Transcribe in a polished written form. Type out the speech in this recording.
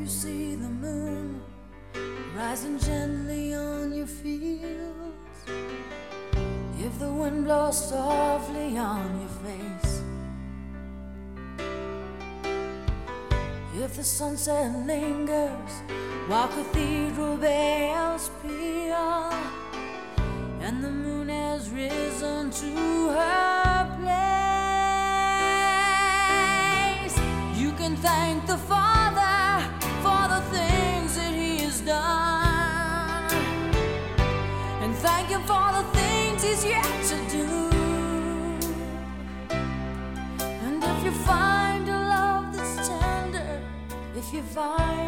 you see the moon rising gently on your fields, if the wind blows softly on your face, if the sunset lingers while cathedral bells peal, and the moon has risen to her place, you can thank the Father for the things that He has done, and thank Him for the things He's yet to do. And if you find a love that's tender, if you find